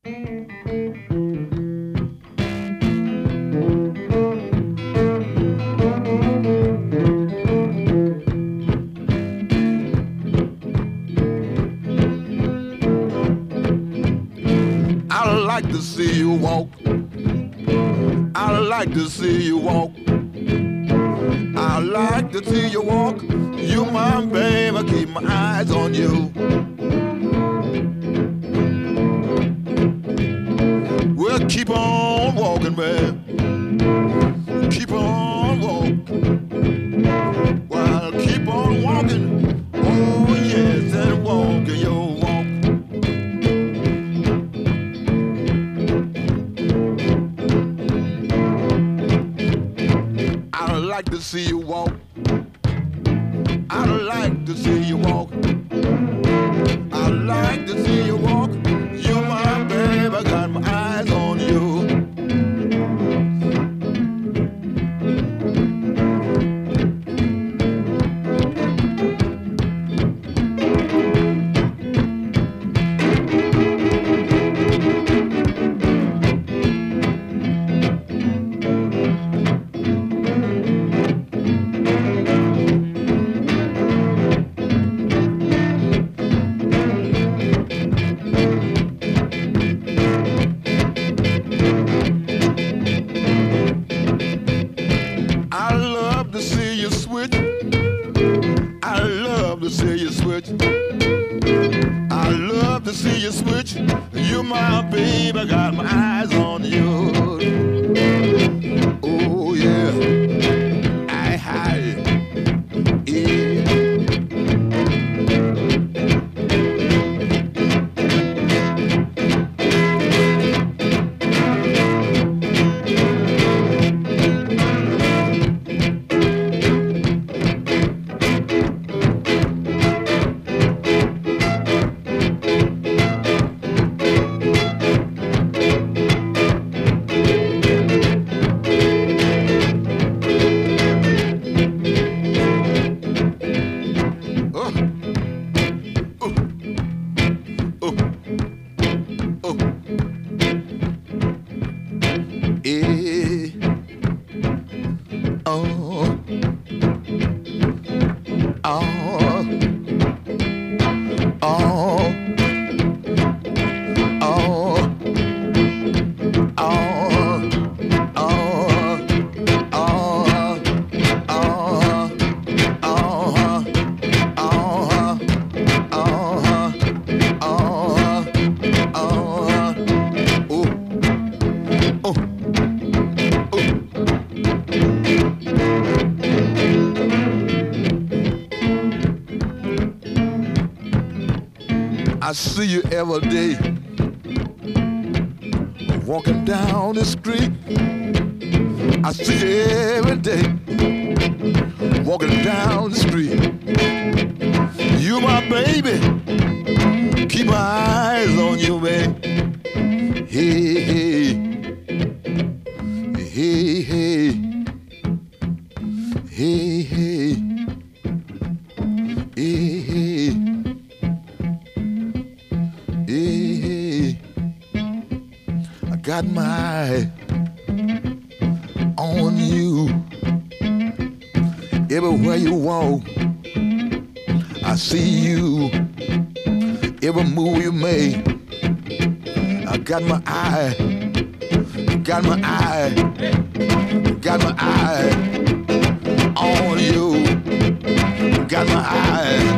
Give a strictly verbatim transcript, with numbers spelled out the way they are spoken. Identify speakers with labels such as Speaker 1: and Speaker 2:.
Speaker 1: I like to see you walk. I like to see you walk. I like to see you walk. You my baby, keep my eyes on you. Well, keep on walking, man. Keep on walking. Well, keep on walking. Oh yes, and walking your walk. I like to see you walk. I like to see you walk. I like to see you walk. You my baby, got my eyes on you. I see you every day, walking down the street. I see you every day, walking down the street. You my baby, keep my eyes on you, man. Hey, hey, hey, hey, hey, hey, hey, hey. Hey, I got my eye on you. Everywhere you walk, I see you. Every move you make, I got my eye, got my eye, got my eye on you. Got my eye